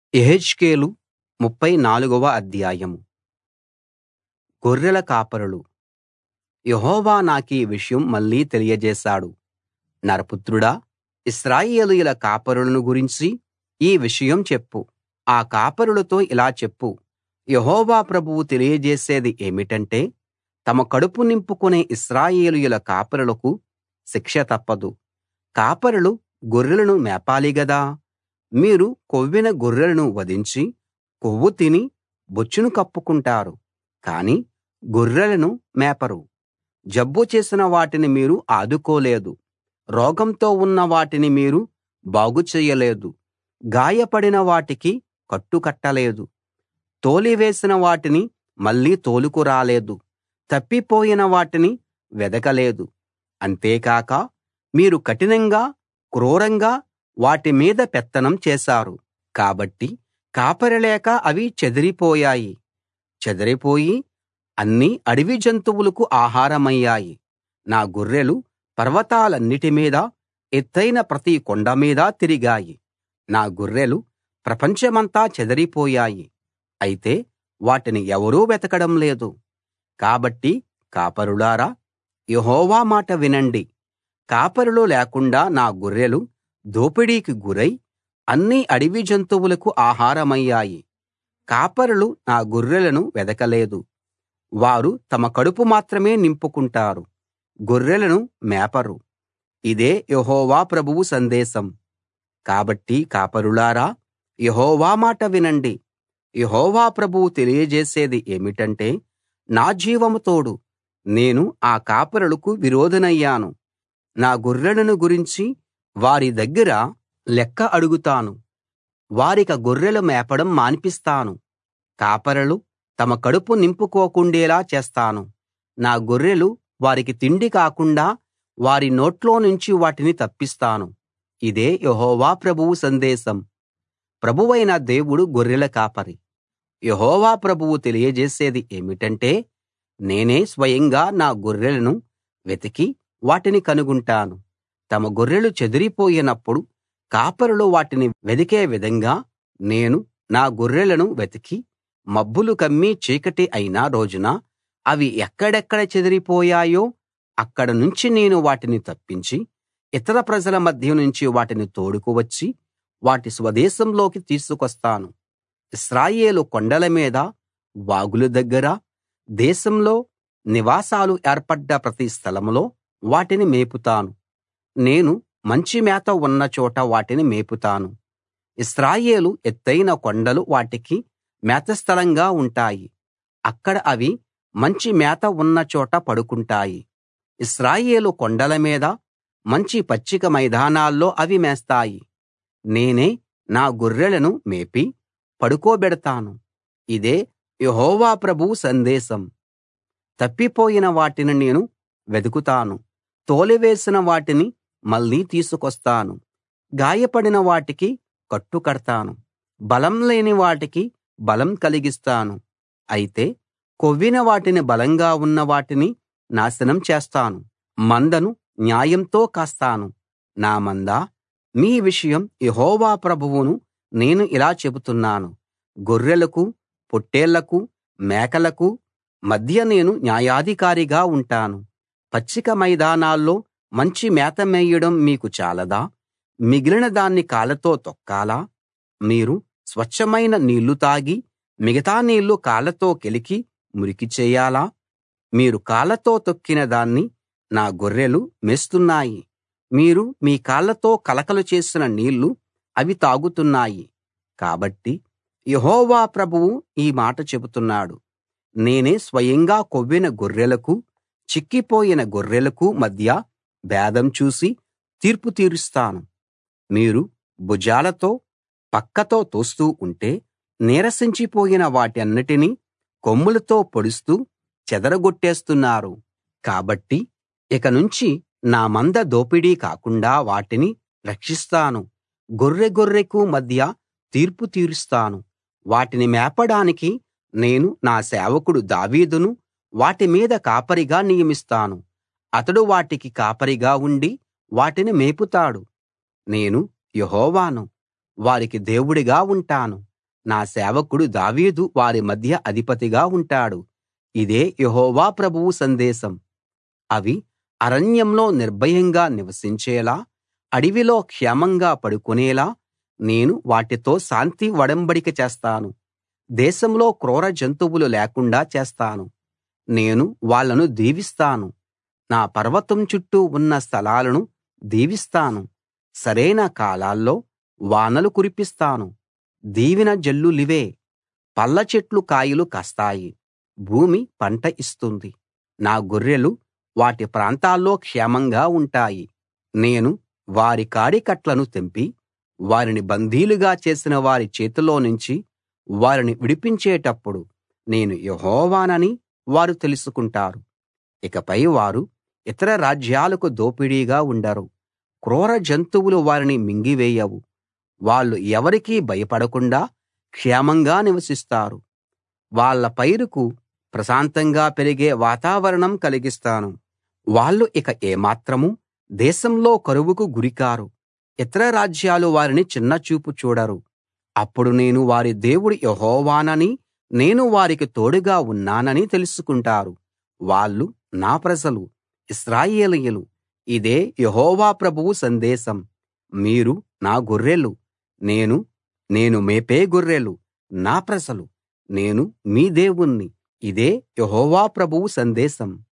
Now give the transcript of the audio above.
యెహెజ్కేలు 34వ అధ్యాయం. గొర్రెల కాపరులు. యెహోవా నాకీ విషయం మళ్ళీ తెలియజేశాడు. నరపుత్రుడా, ఇశ్రాయేలీయుల కాపరులను గురించి ఈ విషయం చెప్పు. ఆ కాపరులతో ఇలా చెప్పు, యెహోవా ప్రభువు తెలియజేసేది ఏమిటంటే, తమ కడుపు నింపుకునే ఇశ్రాయేలీయుల కాపరులకు శిక్ష తప్పదు. కాపరులు గొర్రెలను మేపాలి గదా. మీరు కొవ్విన గొర్రెలను వధించి కొవ్వు తిని బొచ్చును కప్పుకుంటారు, కానీ గొర్రెలను మేపరు. జబ్బు చేసిన వాటిని మీరు ఆదుకోలేదు, రోగంతో ఉన్న వాటిని మీరు బాగు చెయ్యలేదు, గాయపడిన వాటికి కట్టు కట్టలేదు, తోలివేసిన వాటిని మళ్ళీ తోలుకు రాలేదు, తప్పిపోయిన వాటిని వెదకలేదు. అంతేకాక మీరు కఠినంగా క్రూరంగా వాటి మీద పెత్తనం చేశారు. కాబట్టి కాపరి లేక అవి చెదిరిపోయి అన్ని అడవి జంతువులకు ఆహారమయ్యాయి. నా గొర్రెలు పర్వతాలన్నిటి మీద, ఎత్తయిన ప్రతి కొండ మీద తిరిగాయి. నా గొర్రెలు ప్రపంచమంతా చెదిరిపోయాయి, అయితే వాటిని ఎవరూ వెతకడం లేదు. కాబట్టి కాపరులారా, యెహోవా మాట వినండి. కాపరులు లేకుండా నా గొర్రెలు దోపిడీకి గురై అన్ని అడవి జంతువులకు ఆహారమయ్యాయి. కాపరులు నా గొర్రెలను వెదకలేదు, వారు తమ కడుపు మాత్రమే నింపుకుంటారు, గొర్రెలను మేపరు. ఇదే యెహోవా ప్రభువు సందేశం. కాబట్టి కాపరులారా, యెహోవా మాట వినండి. యెహోవా ప్రభువు తెలియజేసేది ఏమిటంటే, నా జీవం తోడు, నేను ఆ కాపరులకు విరోధినయ్యాను. నా గొర్రెలను గురించి వారి దగ్గర లెక్క అడుగుతాను. వారిక గొర్రెలు మేపడం మాన్పిస్తాను. కాపరులు తమ కడుపు నింపుకోకుండేలా చేస్తాను. నా గొర్రెలు వారికి తిండి కాకుండా వారి నోట్లో నుంచి వాటిని తప్పిస్తాను. ఇదే యెహోవా ప్రభువు సందేశం. ప్రభువైన దేవుడు గొర్రెల కాపరి. యెహోవా ప్రభువు తెలియజేసేది ఏమిటంటే, నేనే స్వయంగా నా గొర్రెలను వెతికి వాటిని కనుగొంటాను. తమ గొర్రెలు చెదిరిపోయినప్పుడు కాపరులు వాటిని వెదికే విధంగా నేను నా గొర్రెలను వెతికి, మబ్బులు కమ్మి చీకటి అయిన రోజున అవి ఎక్కడెక్కడ చెదిరిపోయాయో అక్కడ నుంచి నేను వాటిని తప్పించి, ఇతర ప్రజల మధ్య నుంచి వాటిని తోడుకు వచ్చి వాటి స్వదేశంలోకి తీసుకొస్తాను. ఇశ్రాయేలు కొండల మీద, వాగుల దగ్గర, దేశంలో నివాసాలు ఏర్పడ్డ ప్రతి స్థలంలో వాటిని మేపుతాను. నేను మంచి మేత ఉన్న చోట వాటిని మేపుతాను. ఇశ్రాయేలు ఎత్తయిన కొండలు వాటికి మేతస్థలంగా ఉంటాయి. అక్కడ అవి మంచి మేత ఉన్న చోట పడుకుంటాయి. ఇశ్రాయేలు కొండల మీద, మంచి పచ్చిక మైదానాల్లో అవి మేస్తాయి. నేనే నా గొర్రెలను మేపి పడుకోబెడతాను. ఇదే యెహోవా ప్రభువు సందేశం. తప్పిపోయిన వాటిని నేను వెదుకుతాను, తోలివేసిన వాటిని మళ్ళీ తీసుకొస్తాను. గాయపడిన వాటికి కట్టు కడతాను, బలం లేని వాటికి బలం కలిగిస్తాను. అయితే కొవ్విన వాటిని, బలంగా ఉన్న వాటిని నాశనం చేస్తాను. మందను న్యాయంతో కాస్తాను. నా మందా, మీ విషయం యెహోవా ప్రభువును నేను ఇలా చెబుతున్నాను. గొర్రెలకు, పొట్టేళ్లకు, మేకలకు మధ్య నేను న్యాయాధికారిగా ఉంటాను. పచ్చిక మైదానాల్లో మంచి మేత మేయడం మీకు చాలదా? మిగిలిన దాన్ని కాళ్ళతో తొక్కాలా? మీరు స్వచ్ఛమైన నీళ్లు తాగి మిగతా నీళ్లు కాళ్ళతో కెలికి మురికి చేయాలా? మీరు కాళ్ళతో తొక్కిన దాన్ని నా గొర్రెలు మేస్తున్నాయి. మీరు మీ కాళ్ళతో కలకలు చేసిన నీళ్లు అవి తాగుతున్నాయి. కాబట్టి యెహోవా ప్రభువు ఈ మాట చెబుతున్నాడు. నేనే స్వయంగా కొవ్విన గొర్రెలకు, చిక్కిపోయిన గొర్రెలకు మధ్య భేదం చూసి తీర్పు తీరుస్తాను. మీరు భుజాలతో, పక్కతో తోస్తూ ఉంటే నీరసించిపోయిన వాటన్నిటినీ కొమ్ములతో పొడుస్తూ చెదరగొట్టేస్తున్నారు. కాబట్టి ఇక నుంచి నా మంద దోపిడీ కాకుండా వాటిని రక్షిస్తాను. గొర్రెకు మధ్య తీర్పు తీరుస్తాను. వాటిని మేపడానికి నేను నా సేవకుడు దావీదును వాటి మీద కాపరిగా నియమిస్తాను. అతడు వాటికి కాపరిగా ఉండి వాటిని మేపుతాడు. నేను యెహోవాను, వారికి దేవుడిగా ఉంటాను. నా సేవకుడు దావీదు వారి మధ్య అధిపతిగా ఉంటాడు. ఇదే యెహోవా ప్రభువు సందేశం. అవి అరణ్యంలో నిర్భయంగా నివసించేలా, అడవిలో క్షేమంగా పడుకునేలా నేను వాటితో శాంతి ఒడంబడిక చేస్తాను. దేశంలో క్రూర జంతువులు లేకుండా చేస్తాను. నేను వాళ్ళను దీవిస్తాను. నా పర్వతం చుట్టూ ఉన్న స్థలాలను దీవిస్తాను. సరైన కాలాల్లో వానలు కురిపిస్తాను. దీవెన జల్లులివే. పళ్ళ చెట్లు కాయలు కాస్తాయి. భూమి పంట ఇస్తుంది. నా గొర్రెలు వాటి ప్రాంతాల్లో క్షేమంగా ఉంటాయి. నేను వారి కాడికట్లను తెంపి వారిని బందీలుగా చేసిన వారి చేతిలో నుంచి వారిని విడిపించేటప్పుడు నేను యెహోవానని వారు తెలుసుకుంటారు. ఇకపై వారు ఇతర రాజ్యాలకు దోపిడీగా ఉండరు. క్రూర జంతువులు వారిని మింగివేయవు. వాళ్ళు ఎవరికీ భయపడకుండా క్షేమంగా నివసిస్తారు. వాళ్ళ పైరుకు ప్రశాంతంగా పెరిగే వాతావరణం కలిగిస్తాను. వాళ్ళు ఇక ఏమాత్రం దేశంలో కరువుకు గురికారు. ఇతర రాజ్యాలు వారిని చిన్నచూపు చూడరు. అప్పుడు నేను వారి దేవుడు యెహోవానని, నేను వారికి తోడుగా ఉన్నానని తెలుసుకుంటారు. వాళ్ళు నా ప్రజలు, ఇశ్రాయేలీయులు. ఇదే యెహోవా ప్రభువు సందేశం. మీరు నా గొర్రెలు. నేను మేపే గొర్రెలు, నా ప్రజలు. నేను మీ దేవుణ్ణి. ఇదే యెహోవా ప్రభువు సందేశం.